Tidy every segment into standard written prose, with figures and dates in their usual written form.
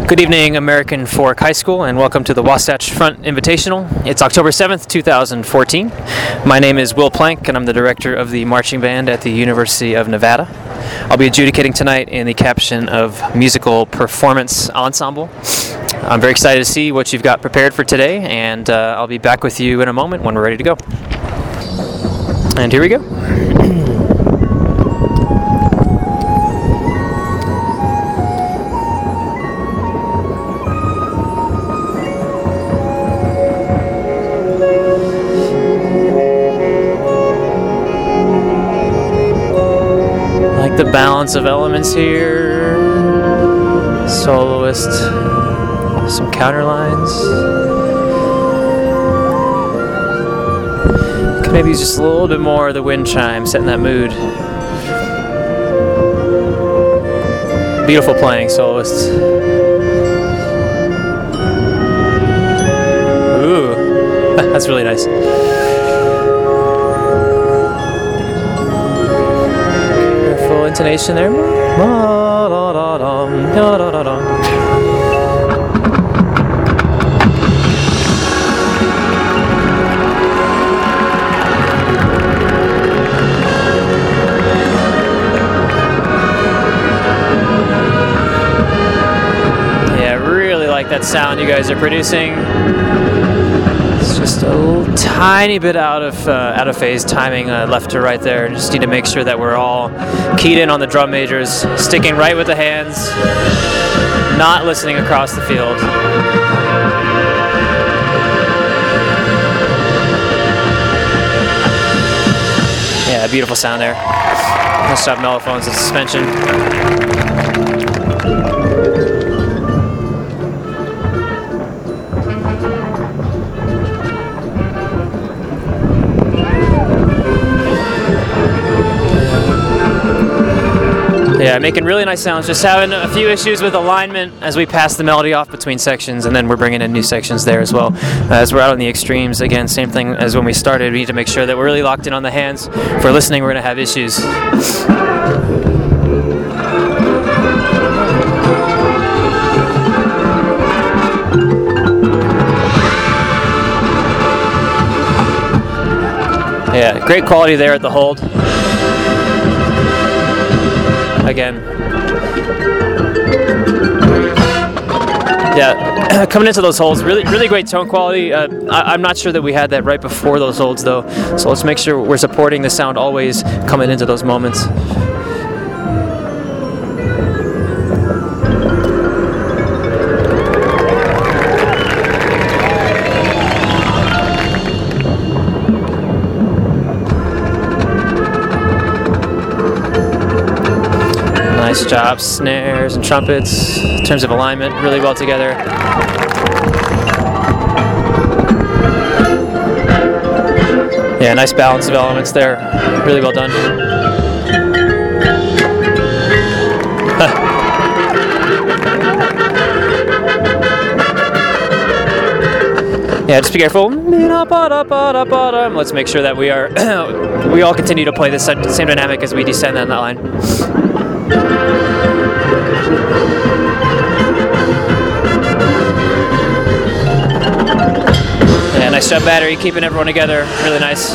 Good evening, American Fork High School, and welcome to the Wasatch Front Invitational. It's October 7th, 2014. My name is Will Plank, and I'm the director of the marching band at the University of Nevada. I'll be adjudicating tonight in the caption of Musical Performance Ensemble. I'm very excited to see what you've got prepared for today, and I'll be back with you in a moment when we're ready to go. And here we go. The balance of elements here, soloist, some counter lines. Could maybe use just a little bit more of the wind chime, setting that mood. Beautiful playing, soloist. Ooh, that's really nice. Intonation there. Yeah, I really like that sound you guys are producing. It's just a tiny bit out of phase timing, left to right there. Just need to make sure that we're all keyed in on the drum majors, sticking right with the hands, not listening across the field. Yeah, beautiful sound there. Nice job, mellophones and suspension. Yeah, making really nice sounds. Just having a few issues with alignment as we pass the melody off between sections, and then we're bringing in new sections there as well. As we're out on the extremes, again, same thing as when we started. We need to make sure that we're really locked in on the hands. If we're listening, we're going to have issues. Yeah, great quality there at the hold. Again. Yeah, coming into those holds, really great tone quality. I'm not sure that we had that right before those holds, though. So let's make sure we're supporting the sound always coming into those moments. Nice job, snares and trumpets, in terms of alignment, really well together. Yeah, nice balance of elements there, really well done. Yeah, just be careful. Let's make sure that we all continue to play the same dynamic as we descend on that line. Yeah, nice job, battery, keeping everyone together. Really nice.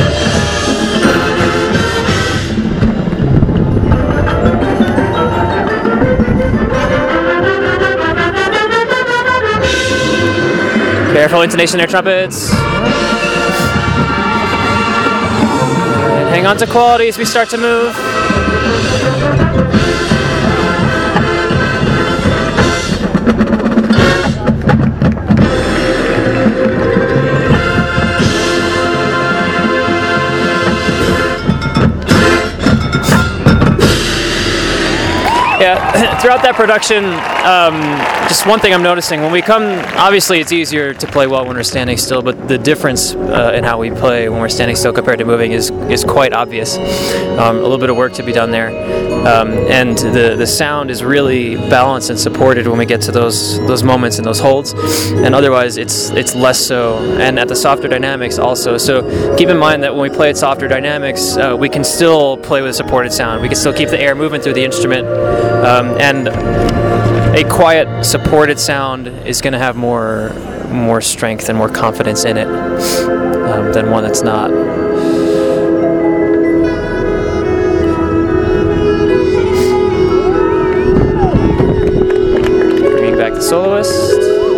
Careful intonation there, trumpets. And hang on to quality as we start to move. Yeah, throughout that production, just one thing I'm noticing, when we come, obviously it's easier to play well when we're standing still, but the difference in how we play when we're standing still compared to moving is quite obvious. A little bit of work to be done there. And the sound is really balanced and supported when we get to those moments and those holds, and otherwise it's less so. And at the softer dynamics also. So keep in mind that when we play at softer dynamics, we can still play with a supported sound. We can still keep the air moving through the instrument. And a quiet, supported sound is going to have more strength and more confidence in it than one that's not. Bringing back the soloist.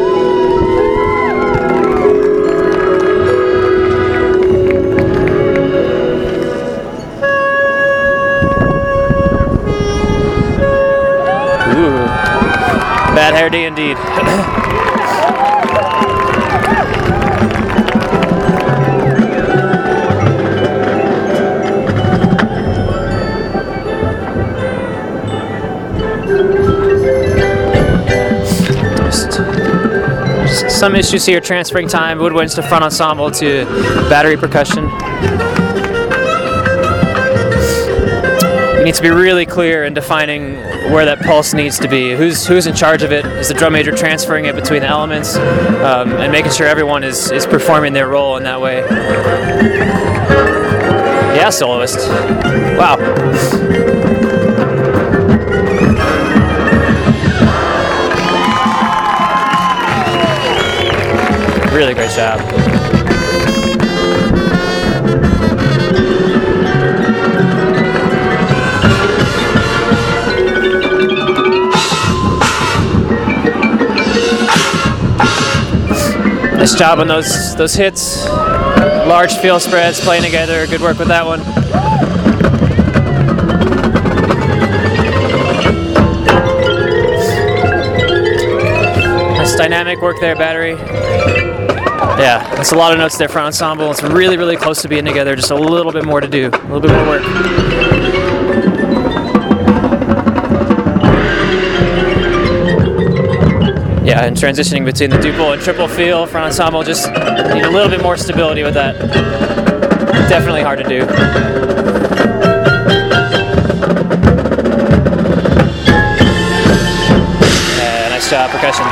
Bad hair day indeed. Just some issues here transferring time, woodwinds to front ensemble to battery percussion. You need to be really clear in defining where that pulse needs to be. Who's in charge of it? Is the drum major transferring it between the elements and making sure everyone is performing their role in that way? Yeah, soloist. Wow. Really great job. Nice job on those hits. Large feel spreads playing together. Good work with that one. Nice dynamic work there, battery. Yeah, that's a lot of notes there, front ensemble. It's really, really close to being together. Just a little bit more to do. A little bit more work. Yeah, and transitioning between the duple and triple feel, front ensemble, just need a little bit more stability with that. Definitely hard to do. Yeah, nice job, percussion.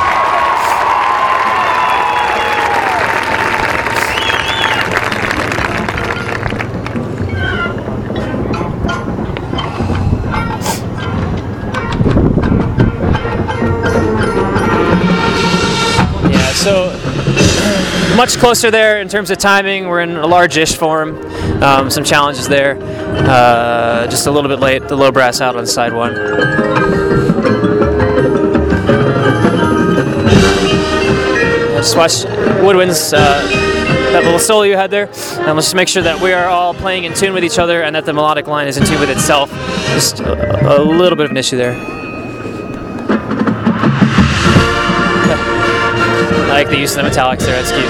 So much closer there in terms of timing. We're in a large-ish form. Some challenges there. Just a little bit late. The low brass out on side one. Just watch woodwinds. That little solo you had there. And let's just make sure that we are all playing in tune with each other and that the melodic line is in tune with itself. Just a little bit of an issue there. I like the use of the metallics there, that's cute.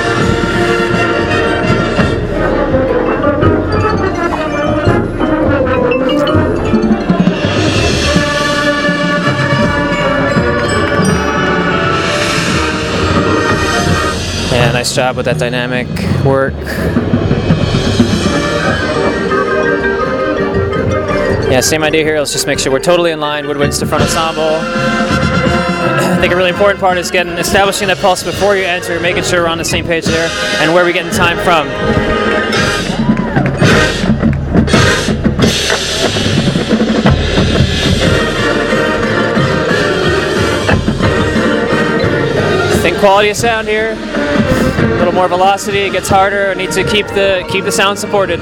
Yeah, nice job with that dynamic work. Yeah, same idea here. Let's just make sure we're totally in line. Woodwinds to front ensemble. I think a really important part is establishing that pulse before you enter, making sure we're on the same page there, and where we're getting time from. Think quality of sound here. A little more velocity, it gets harder. I need to keep the sound supported.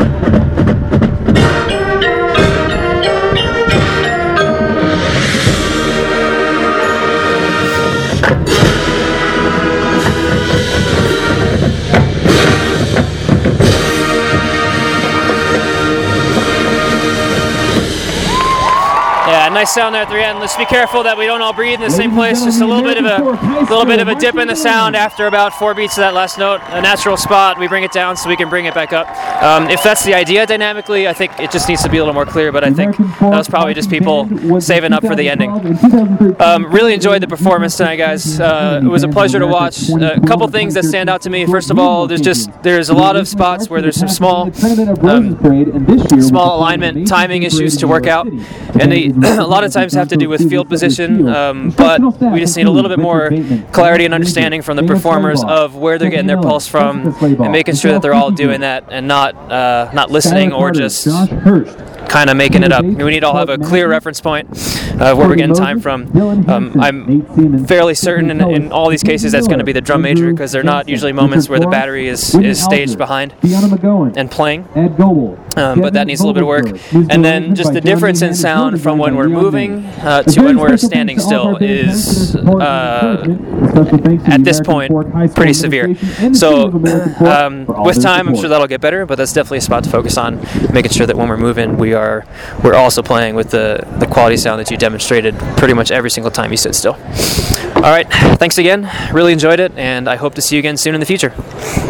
Yeah, nice sound there at the end. Let's be careful that we don't all breathe in the same place. Just a little bit of a dip in the sound after about 4 beats of that last note. A natural spot. We bring it down so we can bring it back up. If that's the idea dynamically, I think it just needs to be a little more clear. But I think that was probably just people saving up for the ending. Really enjoyed the performance tonight, guys. It was a pleasure to watch. A couple things that stand out to me. First of all, there's a lot of spots where there's some small alignment, timing issues to work out, and they a lot of times have to do with field position, but we just need a little bit more clarity and understanding from the performers of where they're getting their pulse from, and making sure that they're all doing that and not listening or just kind of making it up. We need to all have a clear reference point of where we're getting time from. I'm fairly certain in all these cases that's going to be the drum major, because they're not usually moments where the battery is staged behind and playing. But that needs a little bit of work. And then just the difference in sound from when we're moving to when we're standing still is, at this point, pretty severe. So with time, I'm sure that'll get better, but that's definitely a spot to focus on, making sure that when we're moving, we're also playing with the quality sound that you demonstrated pretty much every single time you sit still. All right, thanks again. Really enjoyed it, and I hope to see you again soon in the future.